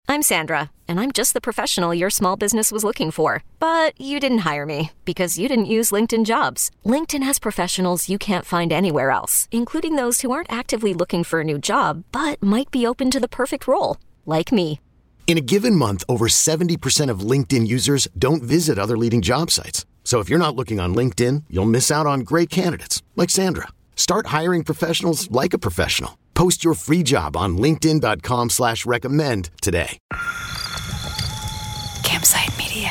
I'm Sandra, and I'm just the professional your small business was looking for. But you didn't hire me because you didn't use LinkedIn Jobs. LinkedIn has professionals you can't find anywhere else, including those who aren't actively looking for a new job, but might be open to the perfect role, like me. In a given month, over 70% of LinkedIn users don't visit other leading job sites. So if you're not looking on LinkedIn, you'll miss out on great candidates like Sandra. Start hiring professionals like a professional. Post your free job on linkedin.com/recommend today. Campsite Media.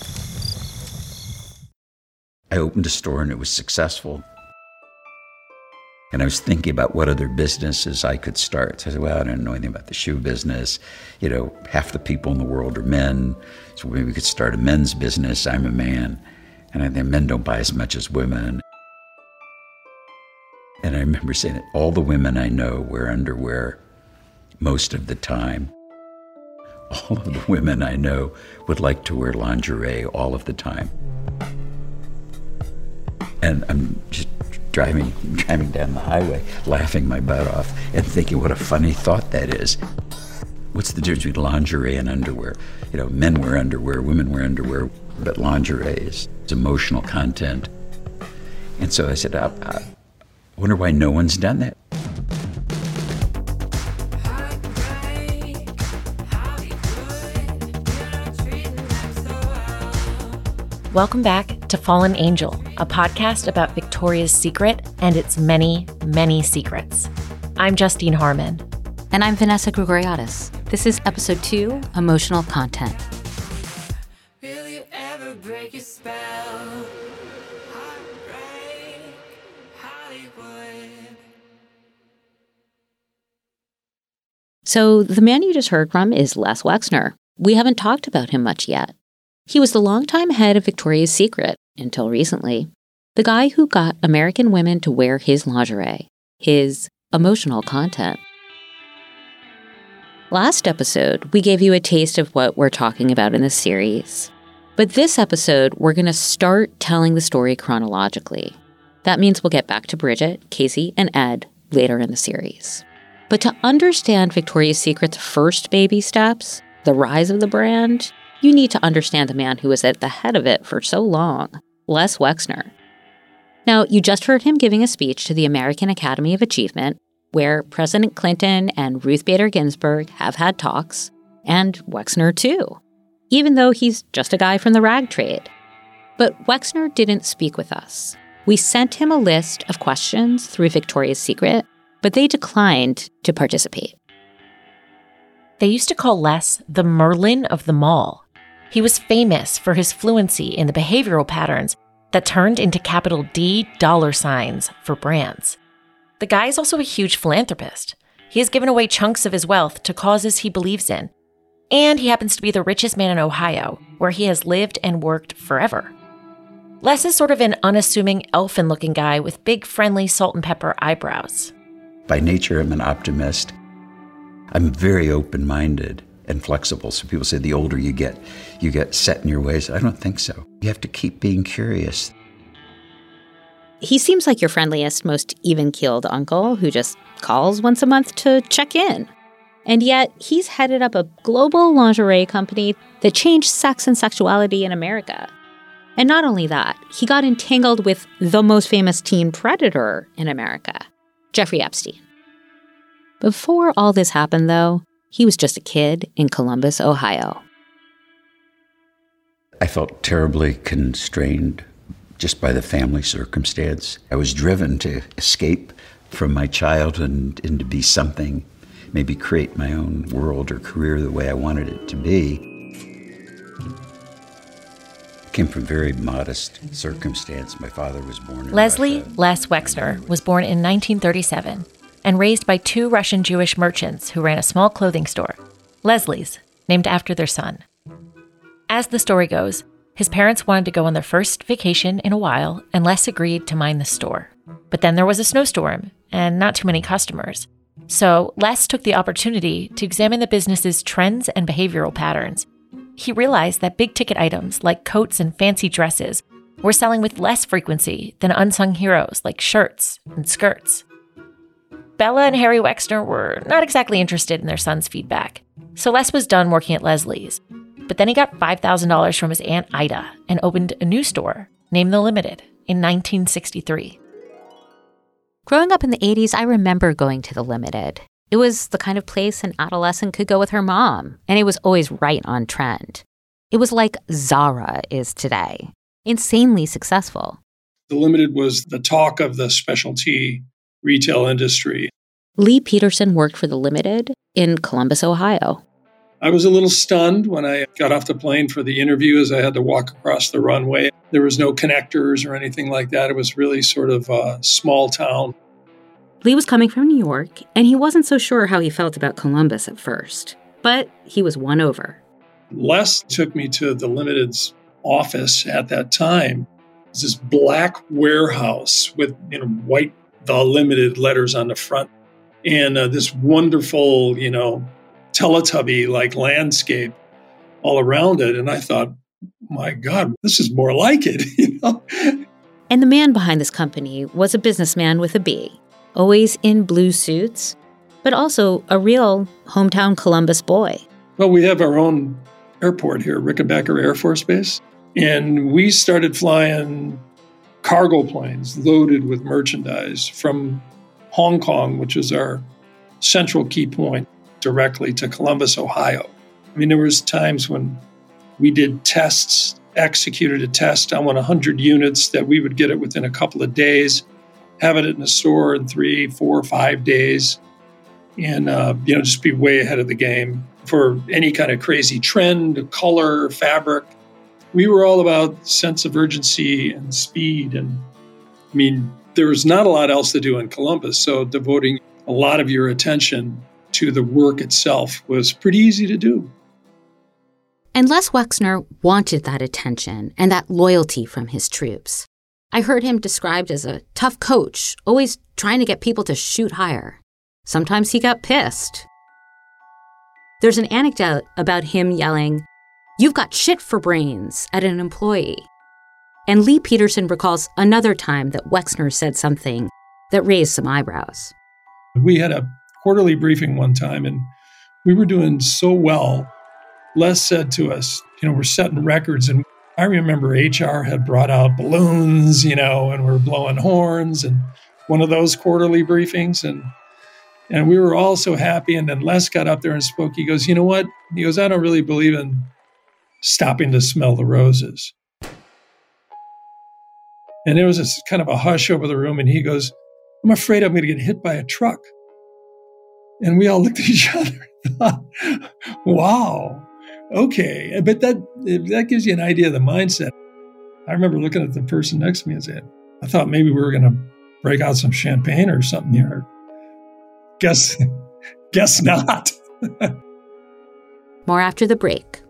I opened a store and it was successful. And I was thinking about what other businesses I could start. So I said, well, I don't know anything about the shoe business. You know, half the people in the world are men. So maybe we could start a men's business. I'm a man. And I think men don't buy as much as women. And I remember saying that all the women I know wear underwear most of the time. All of the women I know would like to wear lingerie all of the time. And I'm just driving down the highway, laughing my butt off and thinking what a funny thought that is. What's the difference between lingerie and underwear? You know, men wear underwear, women wear underwear, but lingerie is emotional content. And so I said, I wonder why no one's done that. Welcome back to Fallen Angel, a podcast about Victoria's Secret and its many, many secrets. I'm Justine Harmon. And I'm Vanessa Grigoriadis. This is episode 2, Emotional Content. Will you ever break your spell? Heartbreak, Hollywood. So the man you just heard from is Les Wexner. We haven't talked about him much yet. He was the longtime head of Victoria's Secret, until recently. The guy who got American women to wear his lingerie, his emotional content. Last episode, we gave you a taste of what we're talking about in this series. But this episode, we're going to start telling the story chronologically. That means we'll get back to Bridget, Casey, and Ed later in the series. But to understand Victoria's Secret's first baby steps, the rise of the brand, you need to understand the man who was at the head of it for so long, Les Wexner. Now, you just heard him giving a speech to the American Academy of Achievement, where President Clinton and Ruth Bader Ginsburg have had talks, and Wexner too, even though he's just a guy from the rag trade. But Wexner didn't speak with us. We sent him a list of questions through Victoria's Secret, but they declined to participate. They used to call Les the Merlin of the mall. He was famous for his fluency in the behavioral patterns that turned into capital D dollar signs for brands. The guy is also a huge philanthropist. He has given away chunks of his wealth to causes he believes in. And he happens to be the richest man in Ohio, where he has lived and worked forever. Les is sort of an unassuming, elfin-looking guy with big, friendly salt and pepper eyebrows. By nature, I'm an optimist. I'm very open-minded and flexible. So people say the older you get set in your ways. I don't think so. You have to keep being curious. He seems like your friendliest, most even-keeled uncle who just calls once a month to check in. And yet, he's headed up a global lingerie company that changed sex and sexuality in America. And not only that, he got entangled with the most famous teen predator in America, Jeffrey Epstein. Before all this happened, though, he was just a kid in Columbus, Ohio. I felt terribly constrained just by the family circumstance. I was driven to escape from my childhood and to be something, maybe create my own world or career the way I wanted it to be. I came from very modest circumstance. My father was born in Leslie Russia. Les Wexner was born in 1937 and raised by 2 Russian Jewish merchants who ran a small clothing store, Leslie's, named after their son. As the story goes, his parents wanted to go on their first vacation in a while, and Les agreed to mind the store. But then there was a snowstorm, and not too many customers. So Les took the opportunity to examine the business's trends and behavioral patterns. He realized that big-ticket items like coats and fancy dresses were selling with less frequency than unsung heroes like shirts and skirts. Bella and Harry Wexner were not exactly interested in their son's feedback. So Les was done working at Leslie's. But then he got $5,000 from his Aunt Ida and opened a new store named The Limited in 1963. Growing up in the 80s, I remember going to The Limited. It was the kind of place an adolescent could go with her mom, and it was always right on trend. It was like Zara is today, insanely successful. The Limited was the talk of the specialty retail industry. Lee Peterson worked for The Limited in Columbus, Ohio. I was a little stunned when I got off the plane for the interview as I had to walk across the runway. There was no connectors or anything like that. It was really sort of a small town. Lee was coming from New York, and he wasn't so sure how he felt about Columbus at first. But he was won over. Les took me to the Limited's office at that time. It was this black warehouse with white The Limited letters on the front. And this wonderful, Teletubby-like landscape all around it. And I thought, my God, this is more like it, And the man behind this company was a businessman with a B, always in blue suits, but also a real hometown Columbus boy. Well, we have our own airport here, Rickenbacker Air Force Base. And we started flying cargo planes loaded with merchandise from Hong Kong, which is our central key point, directly to Columbus, Ohio. I mean, there was times when we did tests, executed a test on 100 units that we would get it within a couple of days, have it in the store in 3, 4, 5 days, and just be way ahead of the game for any kind of crazy trend, color, fabric. We were all about sense of urgency and speed. And I mean, there was not a lot else to do in Columbus, so devoting a lot of your attention to the work itself was pretty easy to do. And Les Wexner wanted that attention and that loyalty from his troops. I heard him described as a tough coach, always trying to get people to shoot higher. Sometimes he got pissed. There's an anecdote about him yelling, "You've got shit for brains," at an employee. And Lee Peterson recalls another time that Wexner said something that raised some eyebrows. We had a quarterly briefing one time, and we were doing so well. Les said to us, we're setting records. And I remember HR had brought out balloons, and we're blowing horns, and one of those quarterly briefings. And we were all so happy. And then Les got up there and spoke. He goes, "You know what?" He goes, "I don't really believe in stopping to smell the roses." And there was this kind of a hush over the room. And he goes, "I'm afraid I'm going to get hit by a truck." And we all looked at each other and thought, wow, okay. But that gives you an idea of the mindset. I remember looking at the person next to me and saying, I thought maybe we were going to break out some champagne or something here. Guess not. More after the break.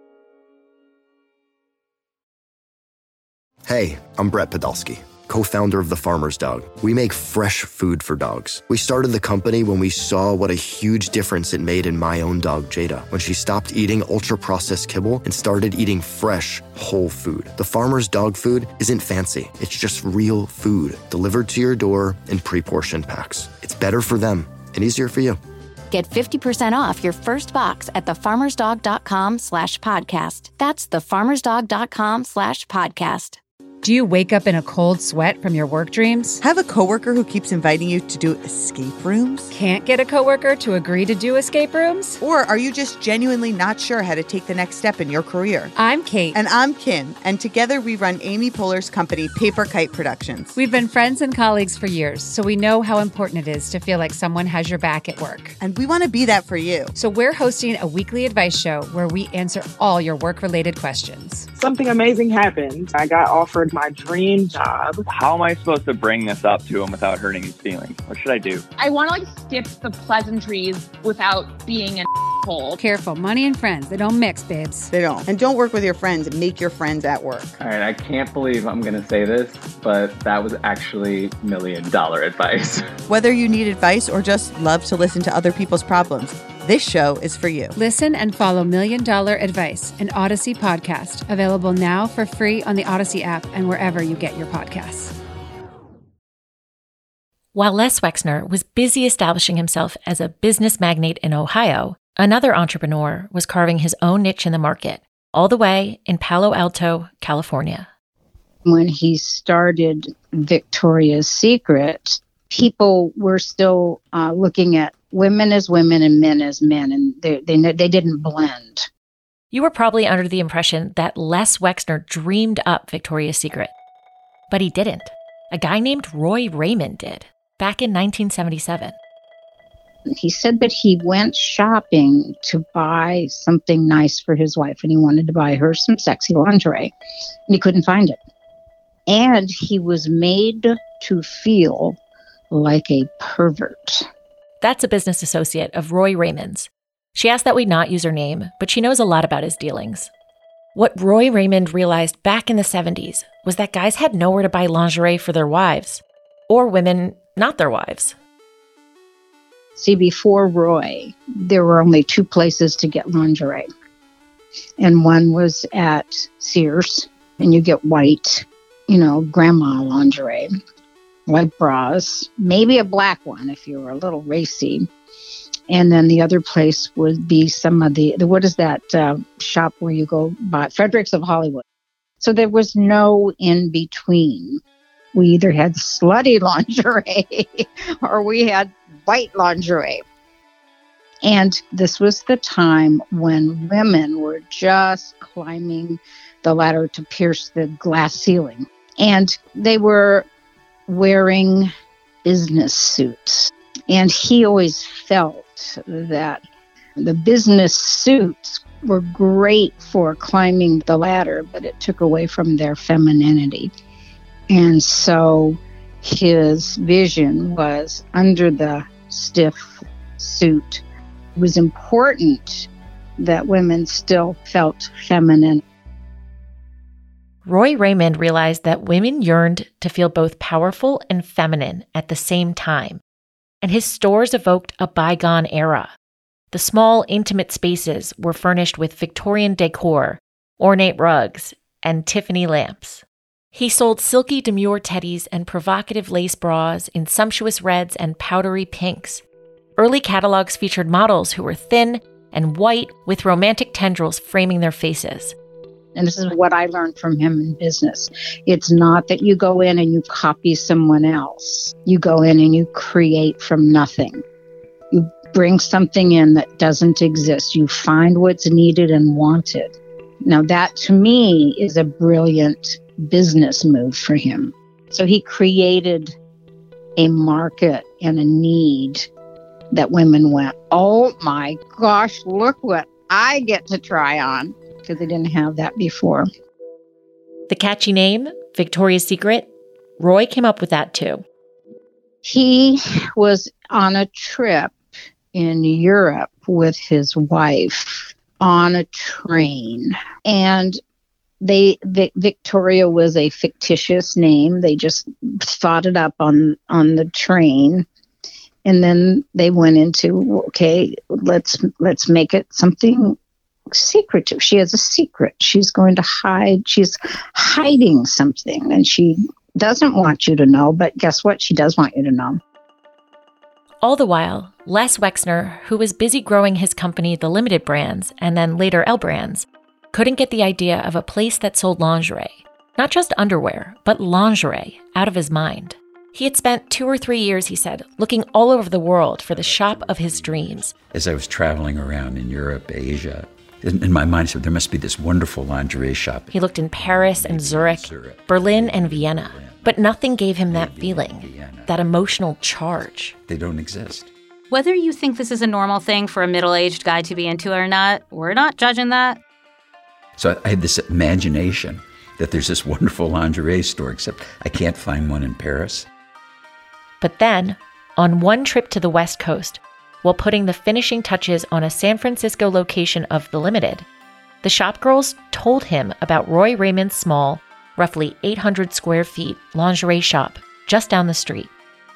Hey, I'm Brett Podolsky, co-founder of The Farmer's Dog. We make fresh food for dogs. We started the company when we saw what a huge difference it made in my own dog, Jada, when she stopped eating ultra-processed kibble and started eating fresh, whole food. The Farmer's Dog food isn't fancy. It's just real food delivered to your door in pre-portioned packs. It's better for them and easier for you. Get 50% off your first box at thefarmersdog.com/podcast. That's thefarmersdog.com/podcast. Do you wake up in a cold sweat from your work dreams? Have a coworker who keeps inviting you to do escape rooms? Can't get a coworker to agree to do escape rooms? Or are you just genuinely not sure how to take the next step in your career? I'm Kate. And I'm Kim. And together we run Amy Poehler's company, Paper Kite Productions. We've been friends and colleagues for years, so we know how important it is to feel like someone has your back at work. And we want to be that for you. So we're hosting a weekly advice show where we answer all your work-related questions. Something amazing happened. I got offered my dream job. How am I supposed to bring this up to him without hurting his feelings? What should I do? I want to skip the pleasantries without being an asshole. Careful, money and friends, they don't mix, babes. They don't. And don't work with your friends. Make your friends at work. All right, I can't believe I'm going to say this, but that was actually $1 million advice. Whether you need advice or just love to listen to other people's problems, this show is for you. Listen and follow $1 Million Advice, an Odyssey podcast, available now for free on the Odyssey app and wherever you get your podcasts. While Les Wexner was busy establishing himself as a business magnate in Ohio, another entrepreneur was carving his own niche in the market, all the way in Palo Alto, California. When he started Victoria's Secret, people were still looking at women as women and men as men, and they didn't blend. You were probably under the impression that Les Wexner dreamed up Victoria's Secret. But he didn't. A guy named Roy Raymond did, back in 1977. He said that he went shopping to buy something nice for his wife, and he wanted to buy her some sexy lingerie, and he couldn't find it. And he was made to feel like a pervert. That's a business associate of Roy Raymond's. She asked that we not use her name, but she knows a lot about his dealings. What Roy Raymond realized back in the 70s was that guys had nowhere to buy lingerie for their wives, or women not their wives. See, before Roy, there were only two places to get lingerie. And one was at Sears, and you get white, grandma lingerie, white bras, maybe a black one if you were a little racy. And then the other place would be some of the what is that shop where you go buy? Fredericks of Hollywood. So there was no in between. We either had slutty lingerie or we had white lingerie. And this was the time when women were just climbing the ladder to pierce the glass ceiling. And they were wearing business suits. And he always felt that the business suits were great for climbing the ladder, but it took away from their femininity. And so his vision was under the stiff suit. It was important that women still felt feminine. Roy Raymond realized that women yearned to feel both powerful and feminine at the same time. And his stores evoked a bygone era. The small, intimate spaces were furnished with Victorian decor, ornate rugs, and Tiffany lamps. He sold silky demure teddies and provocative lace bras in sumptuous reds and powdery pinks. Early catalogs featured models who were thin and white with romantic tendrils framing their faces. And this is what I learned from him in business. It's not that you go in and you copy someone else. You go in and you create from nothing. You bring something in that doesn't exist. You find what's needed and wanted. Now that to me is a brilliant business move for him. So he created a market and a need that women went, oh my gosh, look what I get to try on. Because they didn't have that before. The catchy name, Victoria's Secret, Roy came up with that too. He was on a trip in Europe with his wife on a train. And Victoria was a fictitious name. They just thought it up on the train. And then they went into, okay, let's make it something secretive. She has a secret. She's going to hide. She's hiding something, and she doesn't want you to know, but guess what? She does want you to know. All the while, Les Wexner, who was busy growing his company, The Limited Brands, and then later L Brands, couldn't get the idea of a place that sold lingerie, not just underwear, but lingerie, out of his mind. He had spent 2 or 3 years, he said, looking all over the world for the shop of his dreams. As I was traveling around in Europe, Asia, in my mind, I said, there must be this wonderful lingerie shop. He looked in Paris and Zurich, Berlin and Vienna, but nothing gave him that feeling, that emotional charge. They don't exist. Whether you think this is a normal thing for a middle-aged guy to be into or not, we're not judging that. So I had this imagination that there's this wonderful lingerie store, except I can't find one in Paris. But then, on one trip to the West Coast, while putting the finishing touches on a San Francisco location of The Limited, the shopgirls told him about Roy Raymond's small, roughly 800 square feet lingerie shop just down the street.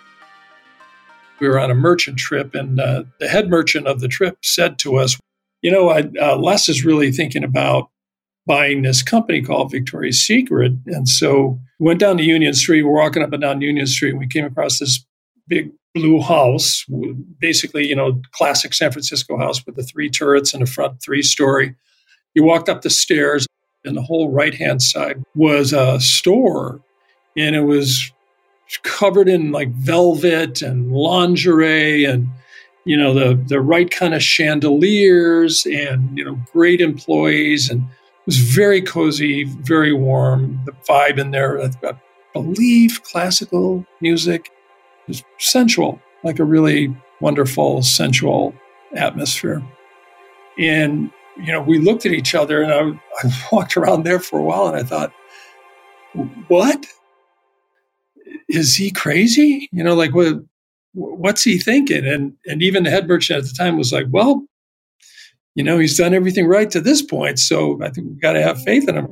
We were on a merchant trip, and the head merchant of the trip said to us, Les is really thinking about buying this company called Victoria's Secret. And so we went down to Union Street. We're walking up and down Union Street, and we came across this big blue house, basically, classic San Francisco house with the 3 turrets and a front 3-story. You walked up the stairs, and the whole right-hand side was a store, and it was covered in like velvet and lingerie and, the right kind of chandeliers and, great employees. And it was very cozy, very warm. The vibe in there, I believe classical music. It was sensual, like a really wonderful, sensual atmosphere. And, we looked at each other, and I walked around there for a while, and I thought, what? Is he crazy? What's he thinking? And even the head merchant at the time was like, well, he's done everything right to this point, so I think we've got to have faith in him.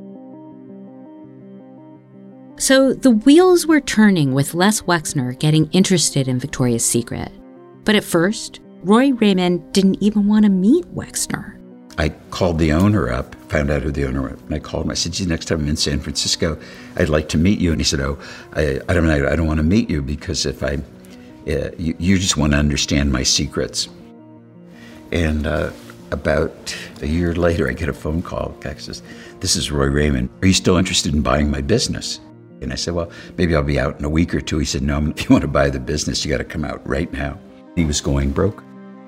So the wheels were turning with Les Wexner getting interested in Victoria's Secret. But at first, Roy Raymond didn't even want to meet Wexner. I called the owner up, found out who the owner was, and I called him. I said, "Gee, next time I'm in San Francisco, I'd like to meet you." And he said, "Oh, I don't want to meet you because if you just want to understand my secrets." And about a year later, I get a phone call. The guy says, "This is Roy Raymond. Are you still interested in buying my business?" And I said, "Well, maybe I'll be out in a week or two." He said, "No, if you want to buy the business, you got to come out right now." He was going broke.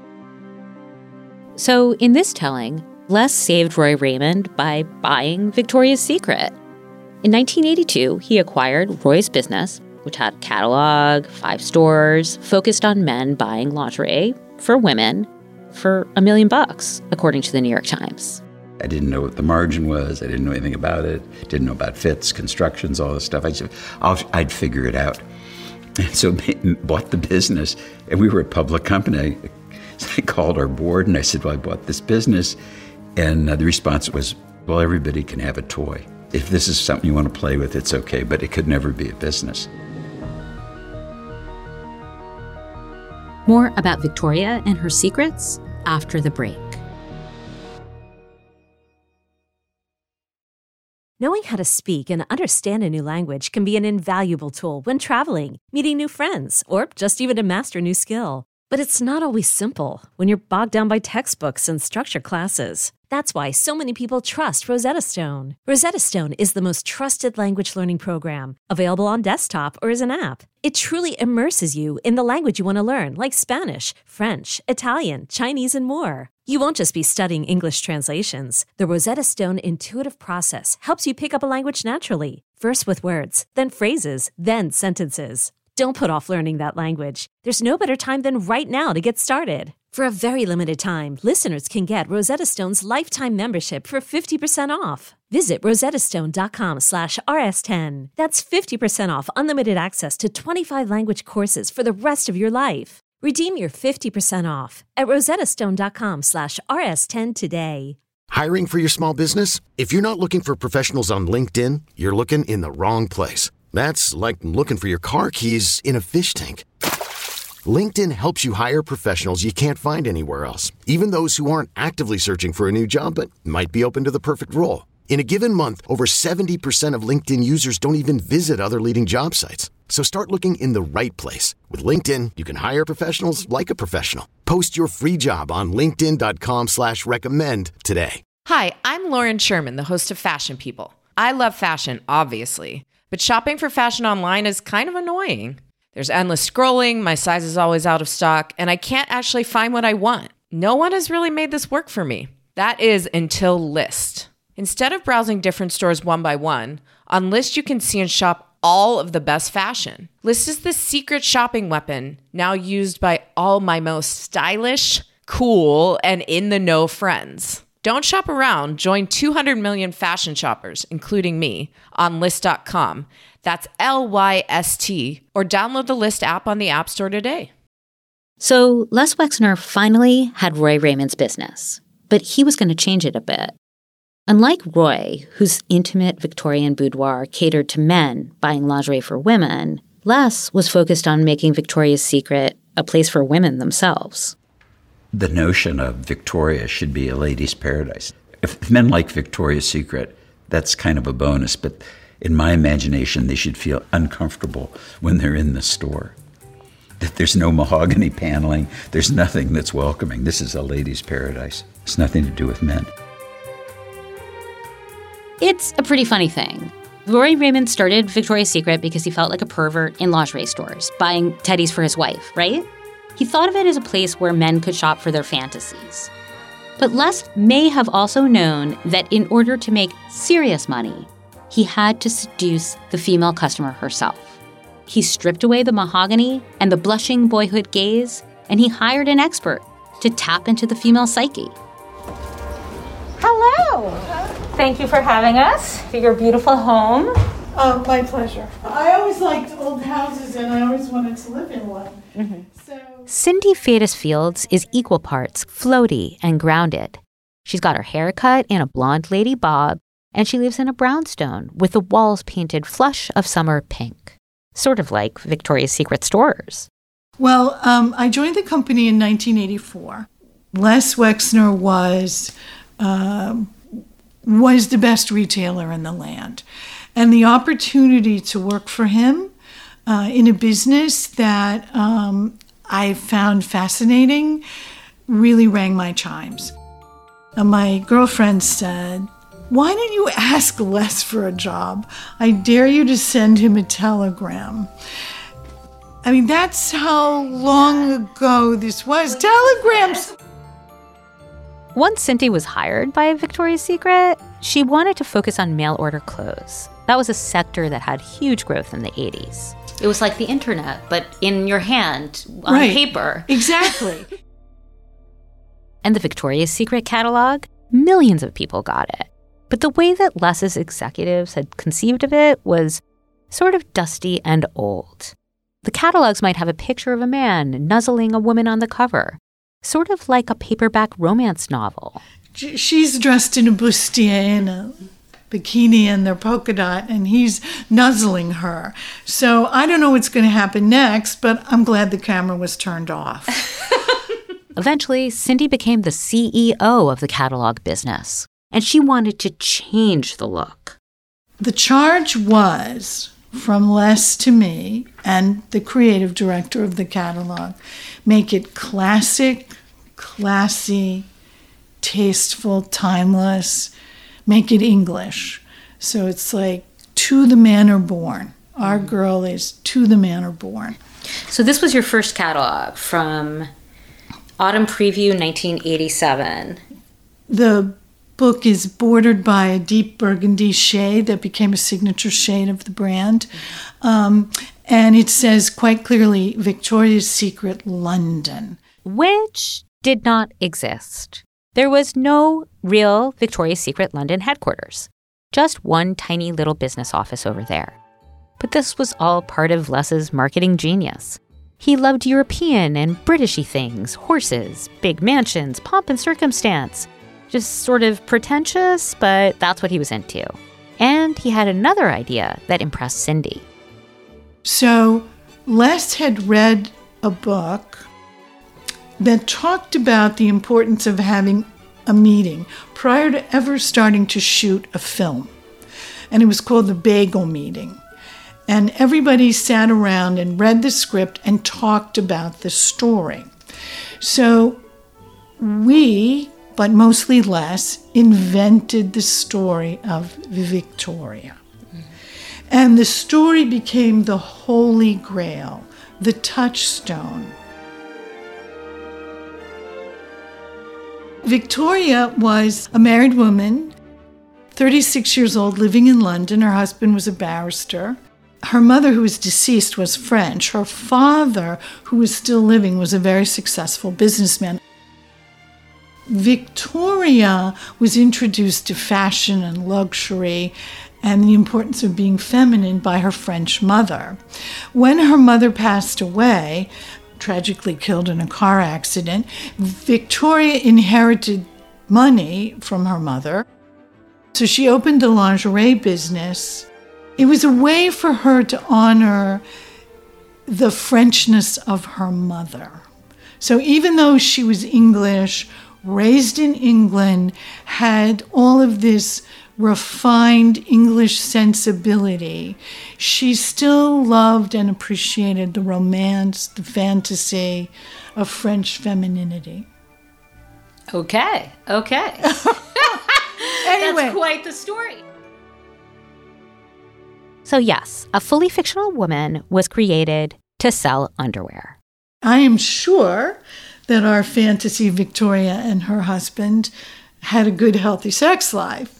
So in this telling, Les saved Roy Raymond by buying Victoria's Secret. In 1982, he acquired Roy's business, which had a catalog, 5 stores, focused on men buying lingerie for women for $1 million, according to the New York Times. I didn't know what the margin was. I didn't know anything about it. Didn't know about fits, constructions, all this stuff. I said, I'd figure it out. And so bought the business, and we were a public company. So I called our board and I said, "Well, I bought this business." And the response was, "Well, everybody can have a toy. If this is something you want to play with, it's okay, but it could never be a business." More about Victoria and her secrets after the break. Knowing how to speak and understand a new language can be an invaluable tool when traveling, meeting new friends, or just even to master a new skill. But it's not always simple when you're bogged down by textbooks and structured classes. That's why so many people trust Rosetta Stone. Rosetta Stone is the most trusted language learning program, available on desktop or as an app. It truly immerses you in the language you want to learn, like Spanish, French, Italian, Chinese, and more. You won't just be studying English translations. The Rosetta Stone intuitive process helps you pick up a language naturally, first with words, then phrases, then sentences. Don't put off learning that language. There's no better time than right now to get started. For a very limited time, listeners can get Rosetta Stone's lifetime membership for 50% off. Visit rosettastone.com/rs10. That's 50% off unlimited access to 25 language courses for the rest of your life. Redeem your 50% off at rosettastone.com/rs10 today. Hiring for your small business? If you're not looking for professionals on LinkedIn, you're looking in the wrong place. That's like looking for your car keys in a fish tank. LinkedIn helps you hire professionals you can't find anywhere else, even those who aren't actively searching for a new job but might be open to the perfect role. In a given month, over 70% of LinkedIn users don't even visit other leading job sites. So start looking in the right place. With LinkedIn, you can hire professionals like a professional. Post your free job on linkedin.com/recommend today. Hi, I'm Lauren Sherman, the host of Fashion People. I love fashion, obviously. But shopping for fashion online is kind of annoying. There's endless scrolling, my size is always out of stock, and I can't actually find what I want. No one has really made this work for me. That is until Lyst. Instead of browsing different stores one by one, on Lyst you can see and shop all of the best fashion. Lyst is the secret shopping weapon now used by all my most stylish, cool, and in-the-know friends. Don't shop around. Join 200 million fashion shoppers, including me, on Lyst.com. That's LYST. Or download the Lyst app on the App Store today. So Les Wexner finally had Roy Raymond's business, but he was going to change it a bit. Unlike Roy, whose intimate Victorian boudoir catered to men buying lingerie for women, Les was focused on making Victoria's Secret a place for women themselves. The notion of Victoria should be a lady's paradise. If men like Victoria's Secret, that's kind of a bonus, but in my imagination, they should feel uncomfortable when they're in the store. that there's no mahogany paneling. There's nothing that's welcoming. This is a lady's paradise. It's nothing to do with men. It's a pretty funny thing. Roy Raymond started Victoria's Secret because he felt like a pervert in lingerie stores, buying teddies for his wife, right? He thought of it as a place where men could shop for their fantasies. But Les may have also known that in order to make serious money, he had to seduce the female customer herself. He stripped away the mahogany and the blushing boyhood gaze, and he hired an expert to tap into the female psyche. Hello. Thank you for having us to your beautiful home. Oh, my pleasure. I always liked old houses, and I always wanted to live in one. Mm-hmm. Cindy Fadis Fields is equal parts floaty and grounded. She's got her hair cut in a blonde lady bob, and she lives in a brownstone with the walls painted flush of summer pink. Sort of like Victoria's Secret stores. Well, I joined the company in 1984. Les Wexner was the best retailer in the land. And the opportunity to work for him in a business that I found fascinating really rang my chimes. My girlfriend said, "Why don't you ask Les for a job? I dare you to send him a telegram." I mean, that's how long ago this was. Telegrams! Once Cindy was hired by Victoria's Secret, she wanted to focus on mail-order clothes. That was a sector that had huge growth in the 80s. It was like the internet, but in your hand, on paper. Exactly. And the Victoria's Secret catalog, millions of people got it. But the way that Les's executives had conceived of it was sort of dusty and old. The catalogs might have a picture of a man nuzzling a woman on the cover, sort of like a paperback romance novel. She's dressed in a bustier and a bikini and their polka dot, and he's nuzzling her. So I don't know what's going to happen next, but I'm glad the camera was turned off. Eventually, Cindy became the CEO of the catalog business, and she wanted to change the look. The charge was, from Les to me and the creative director of the catalog, make it classic, classy, tasteful, timeless, make it English. So it's like, to the manor born. Our girl is to the manor born. So this was your first catalog from Autumn Preview 1987. The book is bordered by a deep burgundy shade that became a signature shade of the brand. And it says quite clearly, Victoria's Secret London. Which did not exist. There was no real Victoria's Secret London headquarters, just one tiny little business office over there. But this was all part of Les's marketing genius. He loved European and Britishy things, horses, big mansions, pomp and circumstance. Just sort of pretentious, but that's what he was into. And he had another idea that impressed Cindy. So Les had read a book that talked about the importance of having a meeting prior to ever starting to shoot a film. And it was called the Bagel Meeting. And everybody sat around and read the script and talked about the story. So we, but mostly Les, invented the story of Victoria. And the story became the Holy Grail, the touchstone. Victoria was a married woman, 36 years old, living in London. Her husband was a barrister. Her mother, who was deceased, was French. Her father, who was still living, was a very successful businessman. Victoria was introduced to fashion and luxury and the importance of being feminine by her French mother. When her mother passed away, tragically killed in a car accident, Victoria inherited money from her mother. So she opened a lingerie business. It was a way for her to honor the Frenchness of her mother. So even though she was English, raised in England, had all of this refined English sensibility. She still loved and appreciated the romance, the fantasy of French femininity. Okay. Anyway. That's quite the story. So yes, a fully fictional woman was created to sell underwear. I am sure that our fantasy Victoria and her husband had a good, healthy sex life.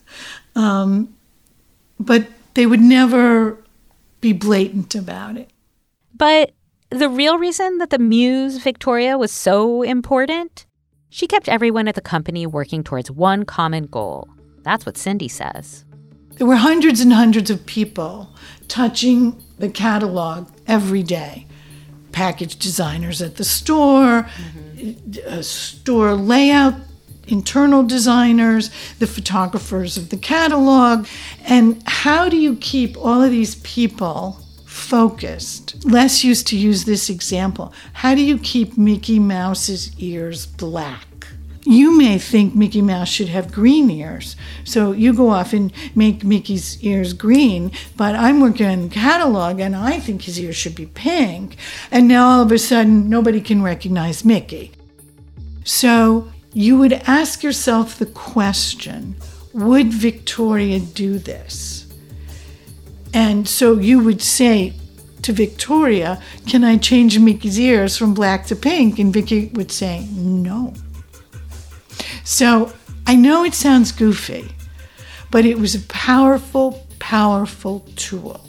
But they would never be blatant about it. But the real reason that the muse Victoria was so important, she kept everyone at the company working towards one common goal. That's what Cindy says. There were hundreds and hundreds of people touching the catalog every day. Package designers at the store, store layout, internal designers, the photographers of the catalog. And how do you keep all of these people focused? Les used to use this example. How do you keep Mickey Mouse's ears black? You may think Mickey Mouse should have green ears, so you go off and make Mickey's ears green, but I'm working on the catalog and I think his ears should be pink, and now all of a sudden nobody can recognize Mickey. So you would ask yourself the question, would Victoria do this? And so you would say to Victoria, can I change Mickey's ears from black to pink? And Vicky would say, no. So I know it sounds goofy, but it was a powerful, powerful tool.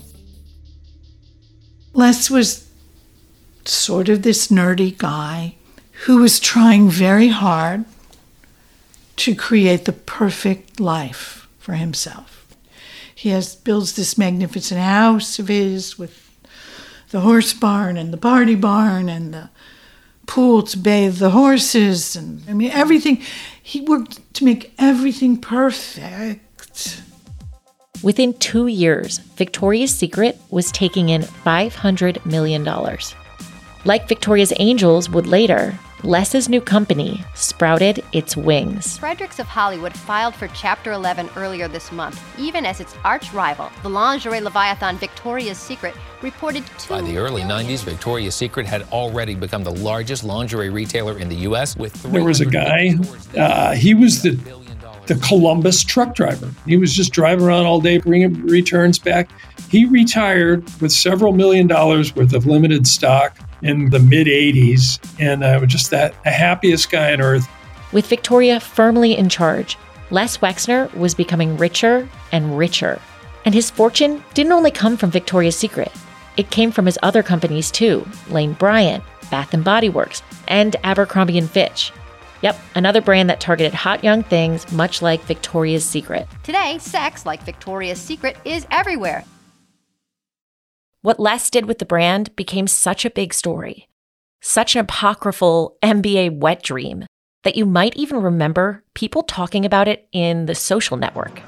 Les was sort of this nerdy guy who was trying very hard to create the perfect life for himself. He builds this magnificent house of his with the horse barn and the party barn and the pool to bathe the horses, and everything. He worked to make everything perfect. Within 2 years, Victoria's Secret was taking in $500 million. Like Victoria's Angels would later, Les's new company sprouted its wings. Fredericks of Hollywood filed for Chapter 11 earlier this month, even as its arch rival, the lingerie leviathan Victoria's Secret, reported By the early 90s, Victoria's Secret had already become the largest lingerie retailer in the U.S. with There was a guy, he was the Columbus truck driver. He was just driving around all day, bringing returns back. He retired with several $1 million worth of limited stock in the mid-'80s, and was just the happiest guy on earth. With Victoria firmly in charge, Les Wexner was becoming richer and richer. And his fortune didn't only come from Victoria's Secret. It came from his other companies too, Lane Bryant, Bath & Body Works, and Abercrombie & Fitch. Yep, another brand that targeted hot young things, much like Victoria's Secret. Today, sex, like Victoria's Secret, is everywhere. What Les did with the brand became such a big story, such an apocryphal MBA wet dream, that you might even remember people talking about it in The Social Network.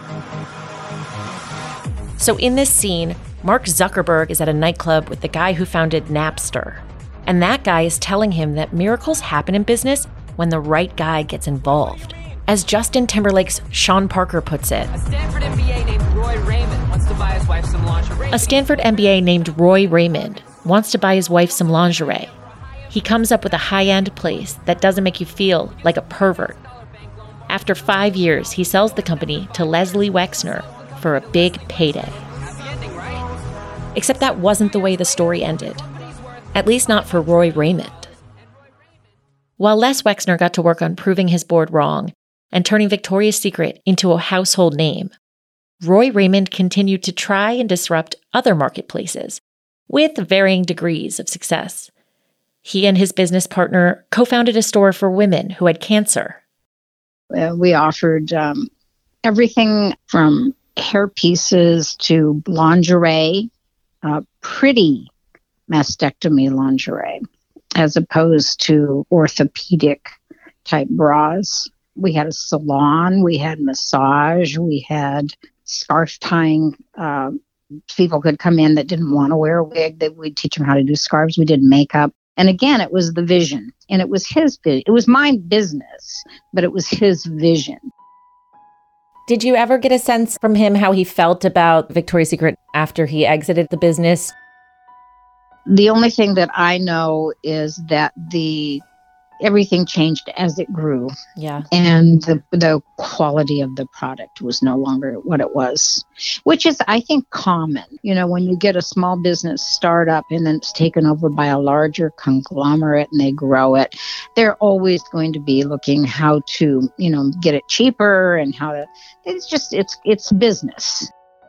So in this scene, Mark Zuckerberg is at a nightclub with the guy who founded Napster. And that guy is telling him that miracles happen in business when the right guy gets involved. As Justin Timberlake's Sean Parker puts it, A Stanford MBA named Roy Raymond wants to buy his wife some lingerie. a Stanford MBA named Roy Raymond wants to buy his wife some lingerie. He comes up with a high-end place that doesn't make you feel like a pervert. After 5 years, he sells the company to Leslie Wexner for a big payday. Except that wasn't the way the story ended. At least not for Roy Raymond. While Les Wexner got to work on proving his board wrong and turning Victoria's Secret into a household name, Roy Raymond continued to try and disrupt other marketplaces with varying degrees of success. He and his business partner co-founded a store for women who had cancer. We offered everything from hair pieces to lingerie, pretty mastectomy lingerie, as opposed to orthopedic type bras. We had a salon, we had massage, we had scarf tying. People could come in that didn't want to wear a wig. We'd teach them how to do scarves. We did makeup. And again, it was the vision, and it was his vision. It was my business, but it was his vision. Did you ever get a sense from him how he felt about Victoria's Secret after he exited the business? The only thing that I know is that everything changed as it grew. Yeah. And the quality of the product was no longer what it was, which is, I think, common. You know, when you get a small business startup and then it's taken over by a larger conglomerate and they grow it, they're always going to be looking how to, get it cheaper and how to, it's business.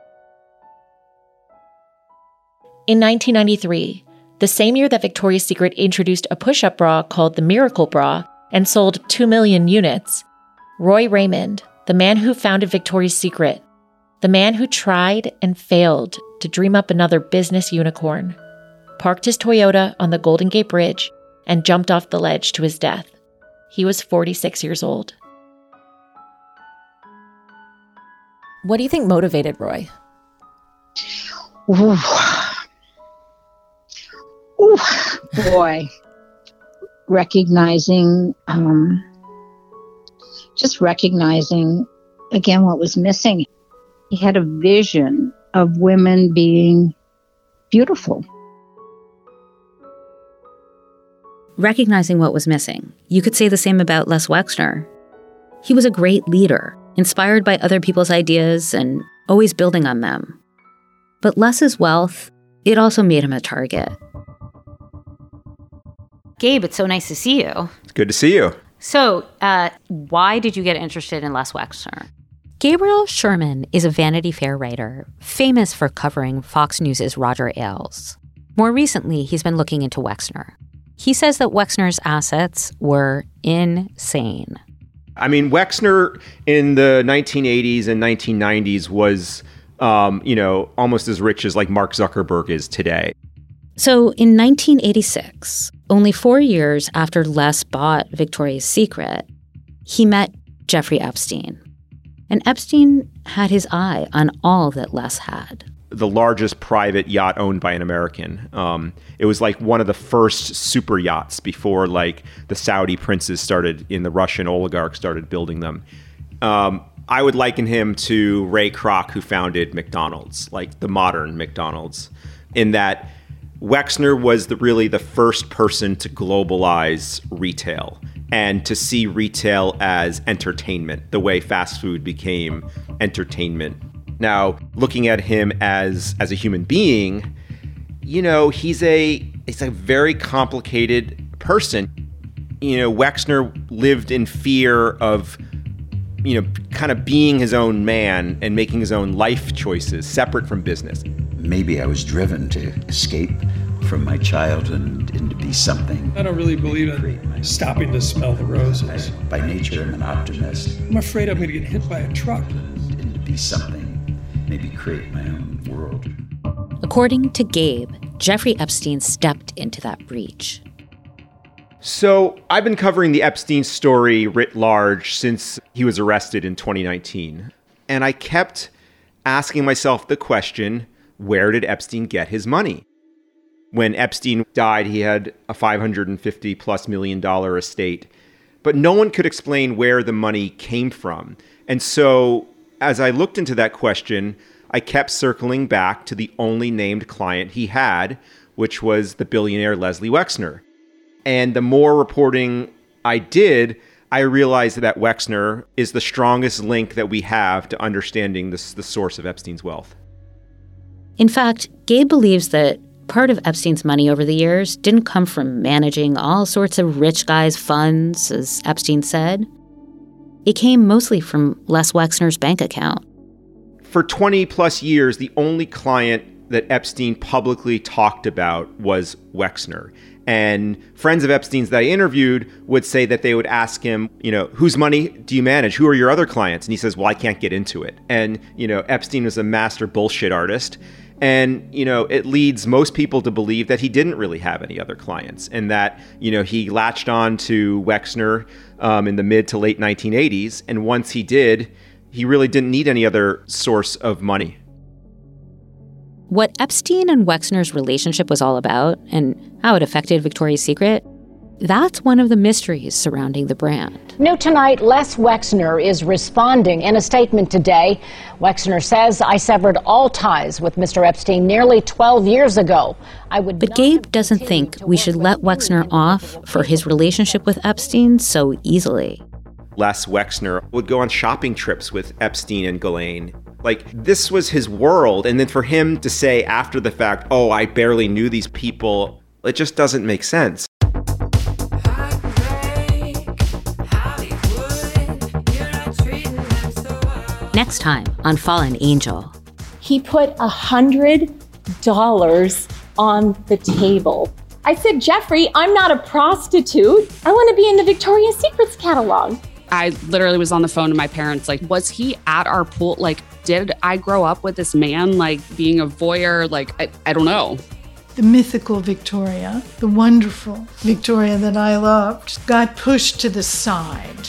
In 1993, the same year that Victoria's Secret introduced a push-up bra called the Miracle Bra and sold 2 million units, Roy Raymond, the man who founded Victoria's Secret, the man who tried and failed to dream up another business unicorn, parked his Toyota on the Golden Gate Bridge and jumped off the ledge to his death. He was 46 years old. What do you think motivated Roy? Ooh, boy. Recognizing again what was missing. He had a vision of women being beautiful. Recognizing what was missing. You could say the same about Les Wexner. He was a great leader, inspired by other people's ideas and always building on them. But Les's wealth, it also made him a target. Gabe, it's so nice to see you. It's good to see you. So, why did you get interested in Les Wexner? Gabriel Sherman is a Vanity Fair writer, famous for covering Fox News' Roger Ailes. More recently, he's been looking into Wexner. He says that Wexner's assets were insane. I mean, Wexner in the 1980s and 1990s was, almost as rich as like Mark Zuckerberg is today. So in 1986, only 4 years after Les bought Victoria's Secret, he met Jeffrey Epstein. And Epstein had his eye on all that Les had. The largest private yacht owned by an American. It was like one of the first super yachts before like the Saudi princes started and the Russian oligarchs started building them. I would liken him to Ray Kroc, who founded McDonald's, like the modern McDonald's, in that Wexner was really the first person to globalize retail and to see retail as entertainment, the way fast food became entertainment. Now, looking at him as a human being, he's a very complicated person. Wexner lived in fear of, kind of being his own man and making his own life choices separate from business. Maybe I was driven to escape from my childhood and to be something. I don't really believe in stopping to smell the roses. By nature, I'm an optimist. I'm afraid I'm going to get hit by a truck. And to be something, maybe create my own world. According to Gabe, Jeffrey Epstein stepped into that breach. So I've been covering the Epstein story writ large since he was arrested in 2019. And I kept asking myself the question, where did Epstein get his money? When Epstein died, he had a $550+ million estate, but no one could explain where the money came from. And so as I looked into that question, I kept circling back to the only named client he had, which was the billionaire Leslie Wexner. And the more reporting I did, I realized that Wexner is the strongest link that we have to understanding the source of Epstein's wealth. In fact, Gabe believes that part of Epstein's money over the years didn't come from managing all sorts of rich guys' funds, as Epstein said. It came mostly from Les Wexner's bank account. For 20+ years, the only client that Epstein publicly talked about was Wexner. And friends of Epstein's that I interviewed would say that they would ask him, whose money do you manage? Who are your other clients? And he says, well, I can't get into it. And, Epstein was a master bullshit artist. And, it leads most people to believe that he didn't really have any other clients and that, he latched on to Wexner in the mid to late 1980s. And once he did, he really didn't need any other source of money. What Epstein and Wexner's relationship was all about and how it affected Victoria's Secret, that's one of the mysteries surrounding the brand. New tonight, Les Wexner is responding in a statement today. Wexner says, I severed all ties with Mr. Epstein nearly 12 years ago. But Gabe doesn't think we should let Wexner off for his relationship with Epstein so easily. Les Wexner would go on shopping trips with Epstein and Ghislaine. Like, this was his world. And then for him to say after the fact, oh, I barely knew these people, it just doesn't make sense. Next time on Fallen Angel. He put $100 on the table. I said, Jeffrey, I'm not a prostitute. I want to be in the Victoria's Secrets catalog. I literally was on the phone to my parents, like, was he at our pool? Like, did I grow up with this man, like, being a voyeur? Like, I don't know. The mythical Victoria, the wonderful Victoria that I loved, got pushed to the side.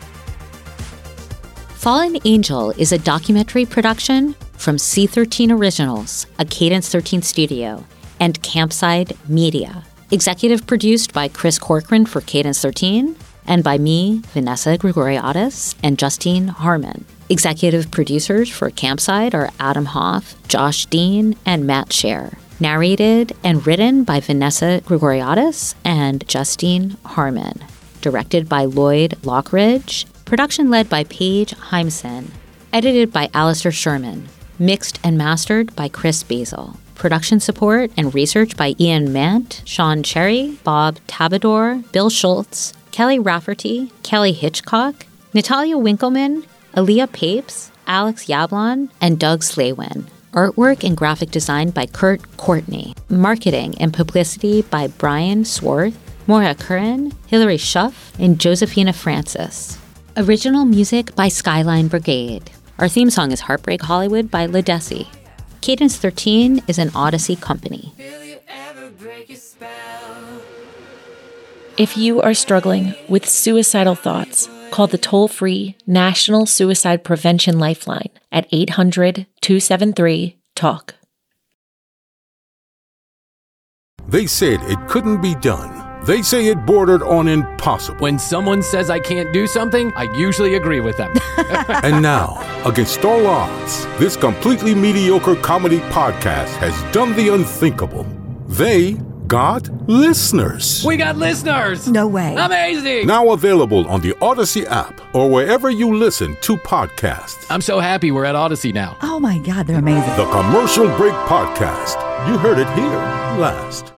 Fallen Angel is a documentary production from C13 Originals, a Cadence 13 studio, and Campside Media. Executive produced by Chris Corcoran for Cadence 13, and by me, Vanessa Grigoriadis, and Justine Harmon. Executive producers for Campside are Adam Hoff, Josh Dean, and Matt Scher. Narrated and written by Vanessa Grigoriadis and Justine Harmon. Directed by Lloyd Lockridge. Production led by Paige Heimson. Edited by Alistair Sherman. Mixed and mastered by Chris Basil. Production support and research by Ian Mant, Sean Cherry, Bob Tabador, Bill Schultz, Kelly Rafferty, Kelly Hitchcock, Natalia Winkleman, Aaliyah Papes, Alex Yablon, and Doug Slaywin. Artwork and graphic design by Kurt Courtney. Marketing and publicity by Brian Swarth, Maura Curran, Hilary Schuff, and Josephina Francis. Original music by Skyline Brigade. Our theme song is Heartbreak Hollywood by Ledesi. Cadence 13 is an Odyssey company. If you are struggling with suicidal thoughts, call the toll-free National Suicide Prevention Lifeline at 800-273-TALK. They said it couldn't be done. They say it bordered on impossible. When someone says I can't do something, I usually agree with them. And now, against all odds, this completely mediocre comedy podcast has done the unthinkable. They got listeners. We got listeners! No way. Amazing! Now available on the Odyssey app or wherever you listen to podcasts. I'm so happy we're at Odyssey now. Oh my God, they're amazing. The Commercial Break Podcast. You heard it here last.